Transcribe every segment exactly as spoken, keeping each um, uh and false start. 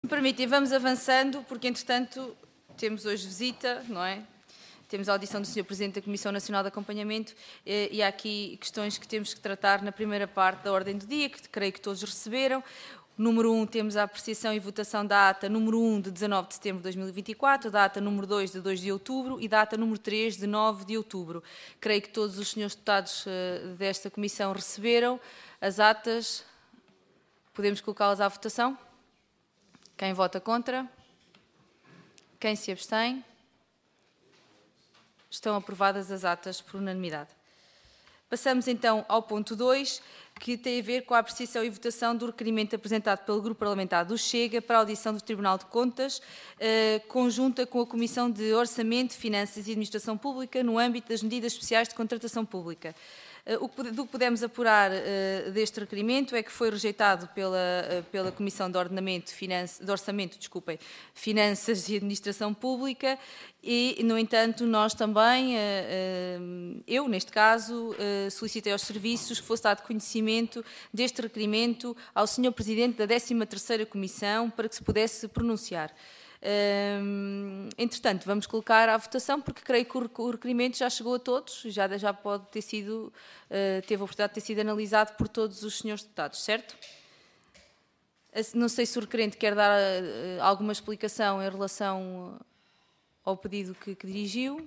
Me permitem, vamos avançando, porque entretanto temos hoje visita, não é? Temos a audição do senhor Presidente da Comissão Nacional de Acompanhamento e há aqui questões que temos que tratar na primeira parte da ordem do dia, que creio que todos receberam. Número um, temos a apreciação e votação da ata número um de dezanove de setembro de dois mil e vinte e quatro, da ata número dois de dois de outubro e da ata número três de nove de outubro. Creio que todos os senhores deputados desta comissão receberam as atas. Podemos colocá-las à votação? Quem vota contra? Quem se abstém? Estão aprovadas as atas por unanimidade. Passamos então ao ponto dois, que tem a ver com a apreciação e votação do requerimento apresentado pelo Grupo Parlamentar do Chega para a audição do Tribunal de Contas, eh, conjunta com a Comissão de Orçamento, Finanças e Administração Pública, no âmbito das medidas especiais de contratação pública. O que, do que podemos apurar uh, deste requerimento é que foi rejeitado pela, uh, pela Comissão de, Ordenamento, Finanças, de Orçamento, desculpem, Finanças e Administração Pública e, no entanto, nós também, uh, uh, eu neste caso, uh, solicitei aos serviços que fosse dado conhecimento deste requerimento ao senhor Presidente da décima terceira Comissão para que se pudesse pronunciar. Hum, entretanto, vamos colocar à votação, porque creio que o requerimento já chegou a todos, já, já pode ter sido, uh, teve a oportunidade de ter sido analisado por todos os senhores deputados, certo? Não sei se o requerente quer dar uh, alguma explicação em relação ao pedido que, que dirigiu.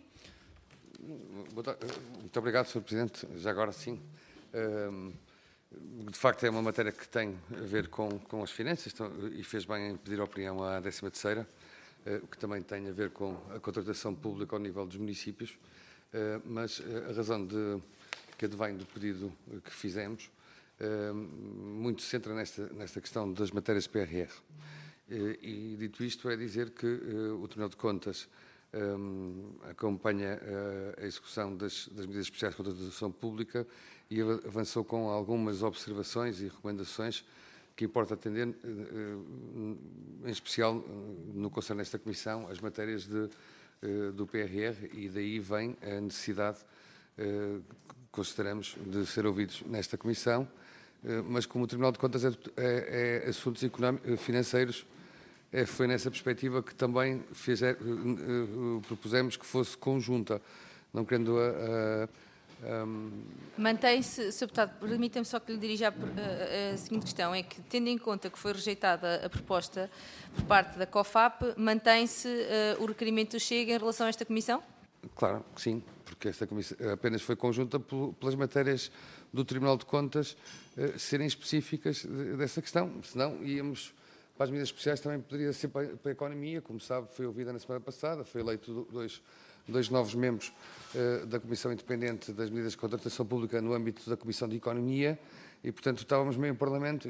Muito obrigado, senhor Presidente. Já agora sim. Um, De facto, é uma matéria que tem a ver com, com as finanças então, e fez bem em pedir a opinião à décima terceira, eh, que também tem a ver com a contratação pública ao nível dos municípios, eh, mas eh, a razão de, que advém do pedido que fizemos eh, muito se centra nesta, nesta questão das matérias P R R. Eh, e, dito isto, é dizer que eh, o Tribunal de Contas eh, acompanha eh, a execução das, das medidas especiais de contratação pública e avançou com algumas observações e recomendações que importa atender, em especial no que concerne esta Comissão, as matérias de, do P R R, e daí vem a necessidade, consideramos, de ser ouvidos nesta Comissão, mas como o Tribunal de Contas é, é, é assuntos económicos, financeiros, é, foi nessa perspectiva que também fez, é, propusemos que fosse conjunta, não querendo a, a Um... Mantém-se, senhor Deputado, permita-me só que lhe dirija a, a, a seguinte questão, é que, tendo em conta que foi rejeitada a proposta por parte da COFAP, mantém-se uh, o requerimento do Chega em relação a esta Comissão? Claro que sim, porque esta Comissão apenas foi conjunta pelas matérias do Tribunal de Contas uh, serem específicas dessa questão, senão íamos para as medidas especiais, também poderia ser para a economia, como sabe, foi ouvida na semana passada, foi eleito dois... dois novos membros uh, da Comissão Independente das Medidas de Contratação Pública no âmbito da Comissão de Economia e, portanto, estávamos meio em Parlamento uh,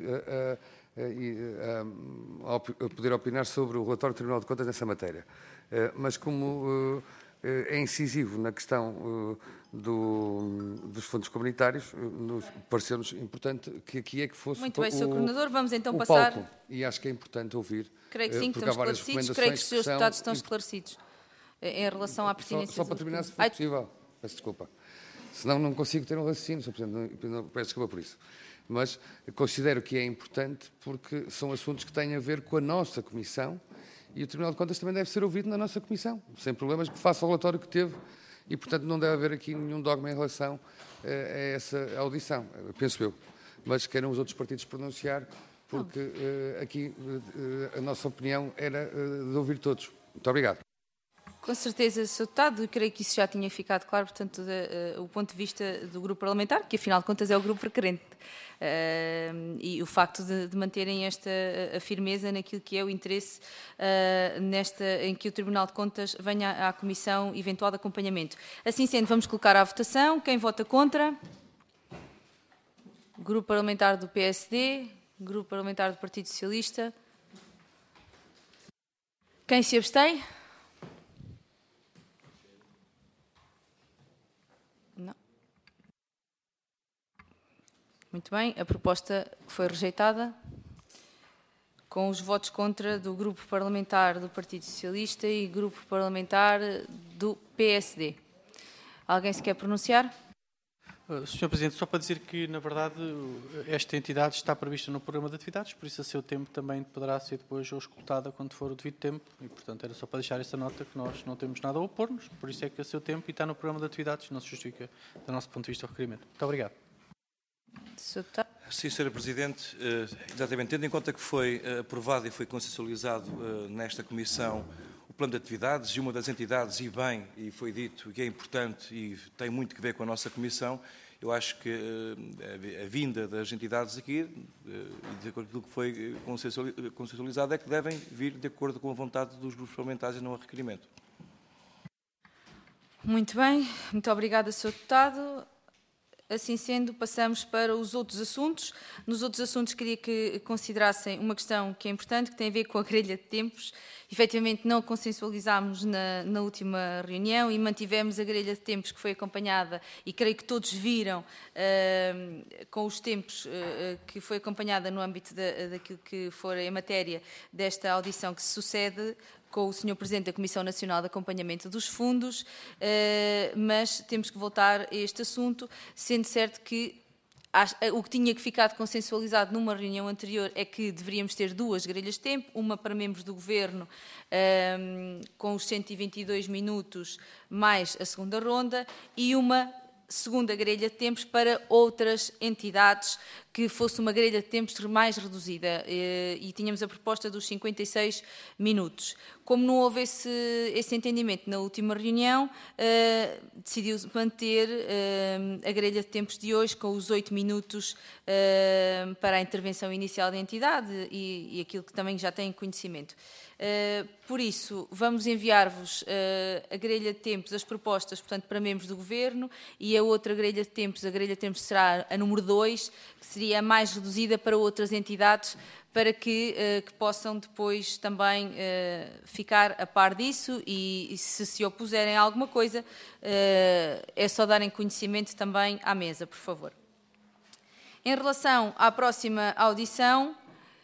uh, uh, a poder opinar sobre o relatório do Tribunal de Contas nessa matéria. Uh, mas como uh, é incisivo na questão uh, do, dos fundos comunitários, uh, nos pareceu-nos importante que aqui é que fosse Muito bem, o, senhor Coordenador, vamos então o passar... palco. E acho que é importante ouvir. Creio que sim, uh, que estamos esclarecidos, creio que os senhores deputados estão esclarecidos em relação à pertinência... Só, só para terminar, se for Ai... possível. Peço desculpa. Senão não consigo ter um raciocínio, senhor Presidente, não, peço desculpa por isso. Mas considero que é importante porque são assuntos que têm a ver com a nossa Comissão e o Tribunal de Contas também deve ser ouvido na nossa Comissão, sem problemas, que faça o relatório que teve e, portanto, não deve haver aqui nenhum dogma em relação a, a essa audição, penso eu. Mas queiram os outros partidos pronunciar, porque uh, aqui uh, a nossa opinião era uh, de ouvir todos. Muito obrigado. Com certeza, senhor Deputado, creio que isso já tinha ficado claro, portanto, de, uh, o ponto de vista do grupo parlamentar, que afinal de contas é o grupo requerente, uh, e o facto de, de manterem esta a firmeza naquilo que é o interesse uh, nesta, em que o Tribunal de Contas venha à Comissão eventual de acompanhamento. Assim sendo, vamos colocar à votação. Quem vota contra? Grupo parlamentar do P S D, Grupo parlamentar do Partido Socialista. Quem se abstém? Não. Muito bem, a proposta foi rejeitada com os votos contra do Grupo Parlamentar do Partido Socialista e Grupo Parlamentar do P S D. Alguém se quer pronunciar? senhor Presidente, só para dizer que, na verdade, esta entidade está prevista no programa de atividades, por isso a seu tempo também poderá ser depois auscultada quando for o devido tempo e, portanto, era só para deixar essa nota que nós não temos nada a opor-nos, por isso é que a seu tempo e está no programa de atividades não se justifica, do nosso ponto de vista, o requerimento. Muito obrigado. Sim, senhora Presidente, exatamente, tendo em conta que foi aprovado e foi consensualizado nesta Comissão o plano de atividades e uma das entidades, e bem, e foi dito que é importante e tem muito que ver com a nossa Comissão, eu acho que a vinda das entidades aqui, e de acordo com o que foi consensualizado, é que devem vir de acordo com a vontade dos grupos parlamentares e não a requerimento. Muito bem, muito obrigada, senhor Deputado. Assim sendo, passamos para os outros assuntos. Nos outros assuntos, queria que considerassem uma questão que é importante, que tem a ver com a grelha de tempos. Efetivamente, não consensualizámos na, na última reunião e mantivemos a grelha de tempos que foi acompanhada, e creio que todos viram, uh, com os tempos uh, que foi acompanhada no âmbito da, daquilo que for em matéria desta audição que se sucede, com o senhor Presidente da Comissão Nacional de Acompanhamento dos Fundos, mas temos que voltar a este assunto, sendo certo que o que tinha ficado consensualizado numa reunião anterior é que deveríamos ter duas grelhas de tempo, uma para membros do Governo, com os cento e vinte e dois minutos, mais a segunda ronda, e uma segunda grelha de tempos para outras entidades, que fosse uma grelha de tempos mais reduzida, e tínhamos a proposta dos cinquenta e seis minutos. Como não houve esse, esse entendimento na última reunião, uh, decidiu-se manter uh, a grelha de tempos de hoje com os oito minutos uh, para a intervenção inicial da entidade e, e aquilo que também já têm conhecimento. Uh, por isso, vamos enviar-vos uh, a grelha de tempos, as propostas, portanto, para membros do Governo, e a outra grelha de tempos, a grelha de tempos será a número dois, que seria a mais reduzida para outras entidades, para que, uh, que possam depois também uh, ficar a par disso e, e se se opuserem a alguma coisa, uh, é só darem conhecimento também à mesa, por favor. Em relação à próxima audição,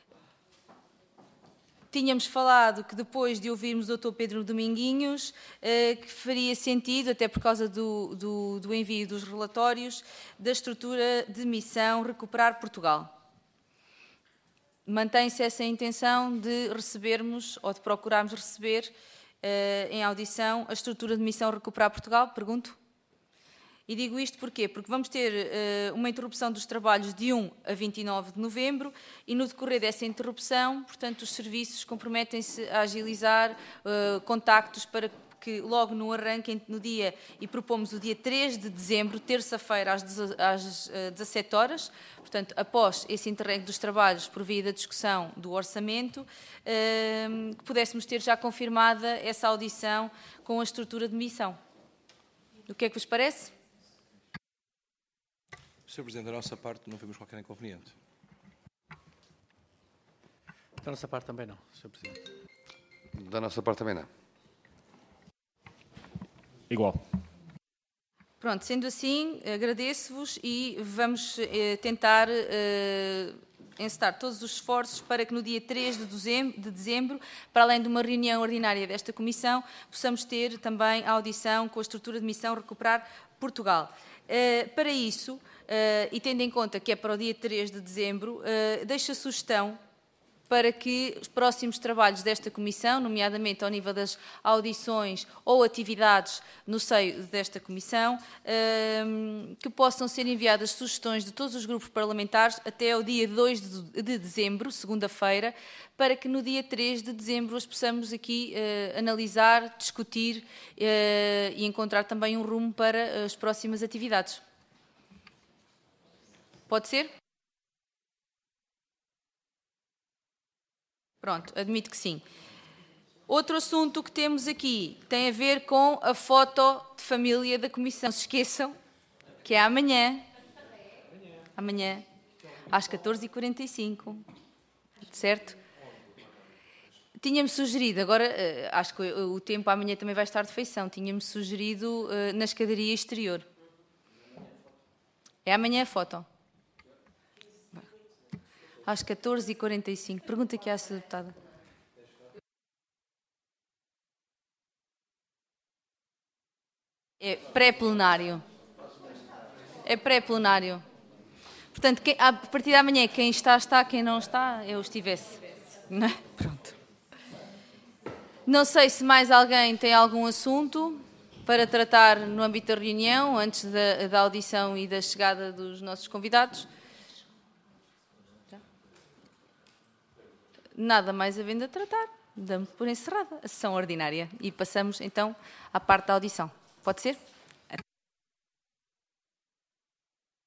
tínhamos falado que depois de ouvirmos o doutor Pedro Dominguinhos, uh, que faria sentido, até por causa do, do, do envio dos relatórios, da estrutura de missão Recuperar Portugal. Mantém-se essa intenção de recebermos, ou de procurarmos receber, uh, em audição, a estrutura de missão Recuperar Portugal? Pergunto. E digo isto porquê? Porque vamos ter uh, uma interrupção dos trabalhos de um a vinte e nove de novembro e, no decorrer dessa interrupção, portanto, os serviços comprometem-se a agilizar uh, contactos para que logo no arranque, no dia, e propomos o dia três de dezembro, terça-feira, às dezassete horas, portanto, após esse interregno dos trabalhos por via da discussão do orçamento, que pudéssemos ter já confirmada essa audição com a estrutura de missão. O que é que vos parece? senhor Presidente, da nossa parte não vemos qualquer inconveniente. Da nossa parte também não, senhor Presidente. Da nossa parte também não. Igual. Pronto, sendo assim, agradeço-vos e vamos eh, tentar eh, encetar todos os esforços para que no dia três de dezembro, de dezembro, para além de uma reunião ordinária desta Comissão, possamos ter também a audição com a estrutura de missão Recuperar Portugal. Eh, para isso, eh, e tendo em conta que é para o dia três de dezembro, eh, deixo a sugestão para que os próximos trabalhos desta Comissão, nomeadamente ao nível das audições ou atividades no seio desta Comissão, que possam ser enviadas sugestões de todos os grupos parlamentares até ao dia dois de dezembro, segunda-feira, para que no dia três de dezembro as possamos aqui analisar, discutir e encontrar também um rumo para as próximas atividades. Pode ser? Pronto, admito que sim. Outro assunto que temos aqui tem a ver com a foto de família da Comissão. Não se esqueçam que é amanhã. Amanhã, às catorze e quarenta e cinco. Certo? Tínhamos sugerido, agora acho que o tempo amanhã também vai estar de feição, tínhamos sugerido na escadaria exterior. É amanhã a foto. Às catorze e quarenta e cinco. Pergunta aqui à senhora deputada. É pré-plenário. É pré-plenário. Portanto, quem, a partir de amanhã, quem está, está, quem não está, eu estivesse. Não é? Pronto. Não sei se mais alguém tem algum assunto para tratar no âmbito da reunião, antes da, da audição e da chegada dos nossos convidados. Nada mais havendo a tratar, damos por encerrada a sessão ordinária e passamos então à parte da audição. Pode ser?